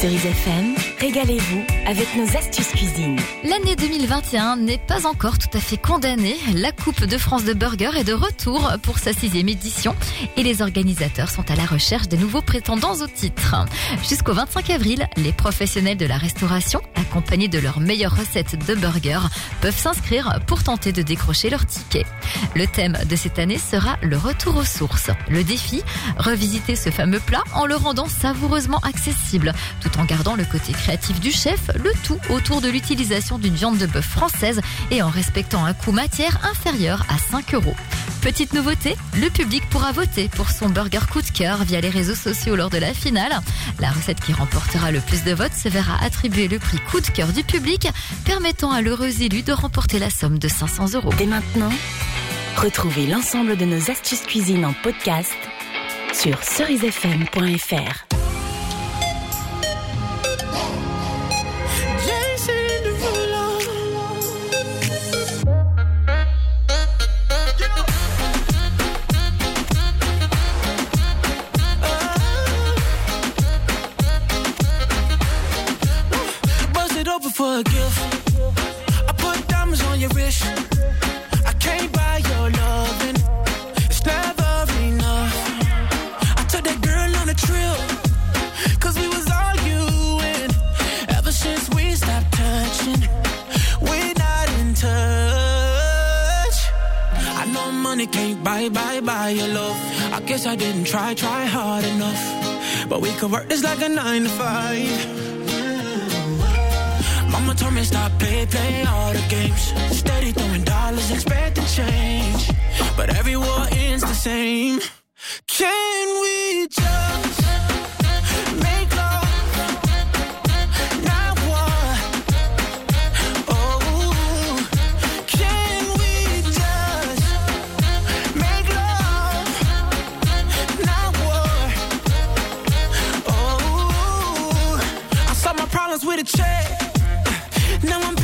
Cerise FM, régalez-vous avec nos astuces cuisine. L'année 2021 n'est pas encore tout à fait condamnée. La Coupe de France de Burger est de retour pour sa 6e édition et les organisateurs sont à la recherche des nouveaux prétendants au titre. Jusqu'au 25 avril, les professionnels de la restauration, accompagnés de leurs meilleures recettes de burger, peuvent s'inscrire pour tenter de décrocher leur ticket. Le thème de cette année sera le retour aux sources. Le défi, revisiter ce fameux plat en le rendant savoureusement accessible, tout en gardant le côté créatif du chef, le tout autour de l'utilisation d'une viande de bœuf française et en respectant un coût matière inférieur à 5 €. Petite nouveauté, le public pourra voter pour son burger coup de cœur via les réseaux sociaux lors de la finale. La recette qui remportera le plus de votes se verra attribuer le prix coup de cœur du public, permettant à l'heureux élu de remporter la somme de 500 €. Dès maintenant, retrouvez l'ensemble de nos astuces cuisine en podcast sur cerisefm.fr. Over for a gift. I put diamonds on your wrist. I can't buy your loving. It's never enough. I took that girl on a trip, 'cause we was arguing. Ever since we stopped touching, we're not in touch. I know money can't buy your love. I guess I didn't try hard enough. But we could work this like a 9 to 5. Mama told me stop play all the games. Steady throwing dollars, expecting change. But every war ends the same. Can we just make love, not war? Oh, can we just make love, not war? Oh, I solved my problems with a check. Now I'm